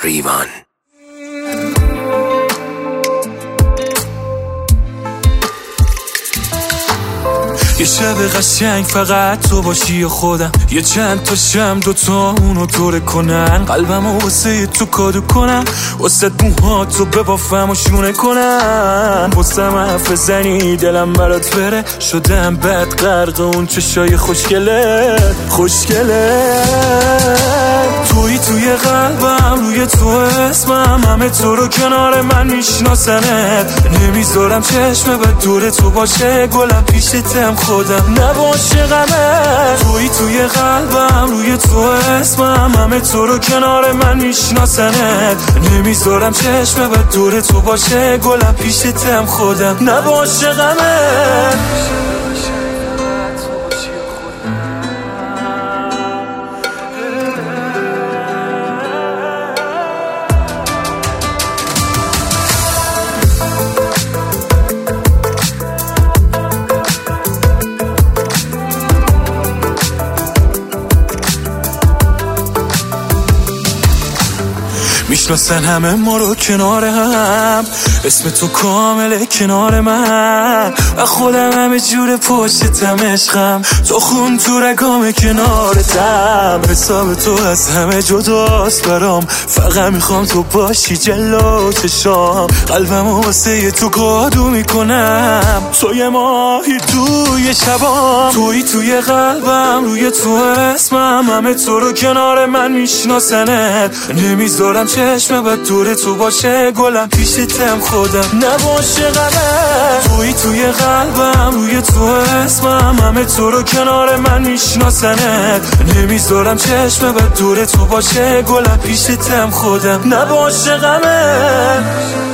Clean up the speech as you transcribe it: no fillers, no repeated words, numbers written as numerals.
ریوان. یه شب قشنگ فقط تو باشی و خودم، یه چند تا شم دوتا اونو دوره کنن، قلبمو واسه تو کادو کنم، واسه موهاتو ببافم و شونه کنم، واسم حرف زنی دلم برات بره، شدم بد غرق اون چشای خوشگله توی قلبم، روی تو اسمم، همه تو رو کنار من میشناسنت، نمیذارم چشم بد دور تو باشه، گلم پیشتم خودم نباشه غمه. توی قلبم، روی تو اسمم، همه تو رو کنار من میشناسنت، نمیذارم چشم بد دور تو باشه، گلم پیشتم خودم نباشه غمه. میشناسن همه ما رو کنار هم، اسم تو کامله کنار من، و خودم همه جور پشتم عشقم، تو خون تو رگام کنارتم، حساب تو از همه جداست برام، فقط میخوام تو باشی جلو چشام، قلبم واسه تو کادو میکنم، تو یه ماهی توی شبام، توی قلبم، روی تو اسمم، همه تو رو کنار من میشناسنت، نمیذارم چشم بد دور تو باشه، گلم پیشتم خودم نباشه غمه. توی قلبم، روی تو اسمم، همه تو رو کنار من میشناسنت، نمیذارم چشم بد دور تو باشه، گلم پیشتم خودم نباشه غمه.